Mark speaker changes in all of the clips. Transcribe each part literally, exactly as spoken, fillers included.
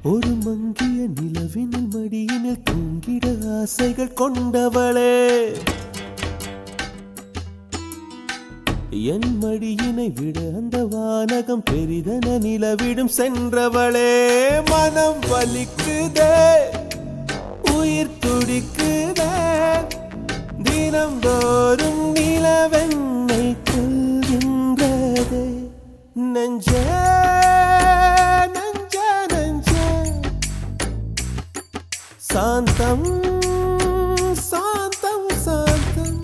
Speaker 1: ஒரு மங்கிய நிலவினில் மடியினில் தூங்கிட ஆசைகள் கொண்டவளே என் மடியினை விட அந்த வானகம் பெரிதன நிலவிடும் சென்றவளே மனம் வலிக்குதே உயிர் துடிக்குதே தினம்தோறும் நிலவென்னை கொள்கின்றதே நெஞ்சே நெஞ்சே நெஞ்சே சாந்தம் சாந்தம் சாந்தம்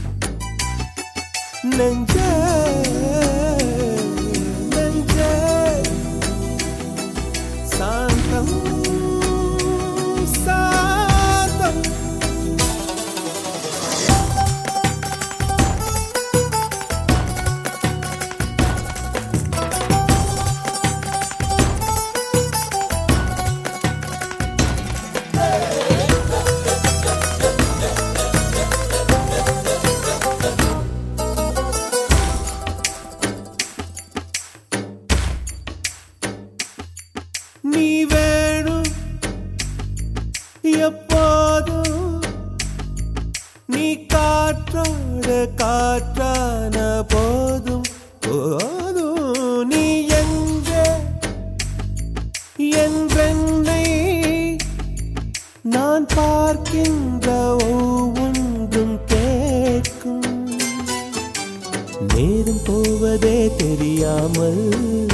Speaker 1: நெஞ்சே நெஞ்சே சாந்தம் சாந்தம் நீ வேணும் எப்போதும் நீ காற்றோட காற்றான போதும் போதும் நீ எங்கே என்றென்னை நான் பார்க்கின்ற ஒவ்வொன்றும் கேட்கும் நேரம் போவதே தெரியாமல்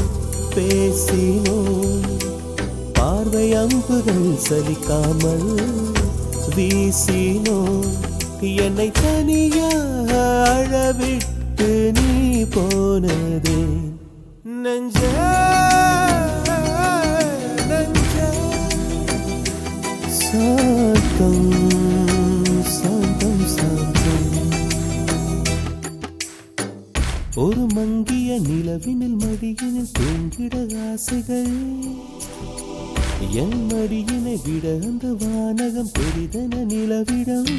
Speaker 1: பேசினோம் பார்வை அம்புகள் சலிக்காமல் வீசினோம் என்னை தனியாக அழவிட்டு நீ போனதே நெஞ்சே நெஞ்சே சாந்தம் சாந்தம் சாந்தம் ஒரு மங்கிய நிலவினில் மடியினில் தூங்கிட ஆசைகள் என் மடியினை விட அந்த வானகம் பெரிதன நிலவிடம்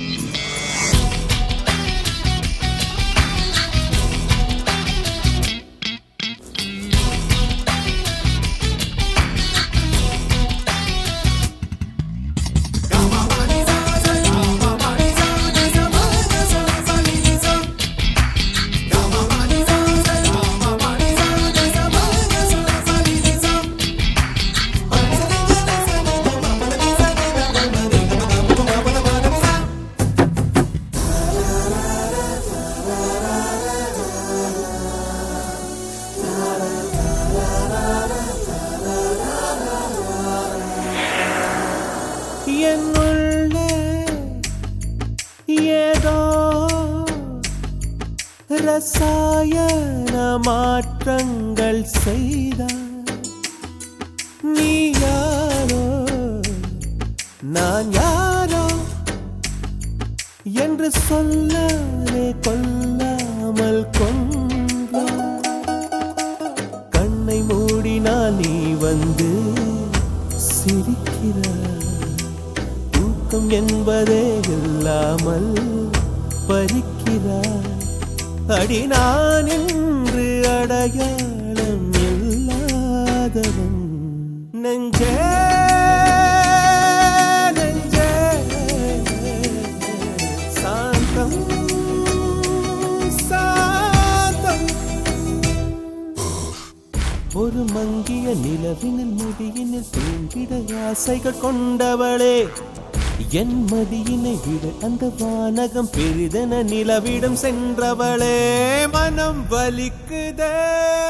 Speaker 1: என்னுள்ளே ஏதோ ரசாயன மாற்றங்கள் செய்தார் நீ யாரோ நான் யாரோ என்று சொல்லாலே கொல்லாமல் கொன்றார் கண்ணை மூடினால் நீ வந்து சிரிக்கிறார் என்பதே இல்லாமல் பறிக்கிறார் அடி நான் என்று அடையாளம் இல்லாதவன் நெஞ்சே நெஞ்சே சாந்தம் சாந்தம் ஒரு மங்கிய நிலவினில் முடியினில் தூங்கிட ஆசைகள் கொண்டவளே என் மடியினை விட அந்த வானகம் பெரிதன நிலவிடம் சென்றவளே மனம் வலிக்குதே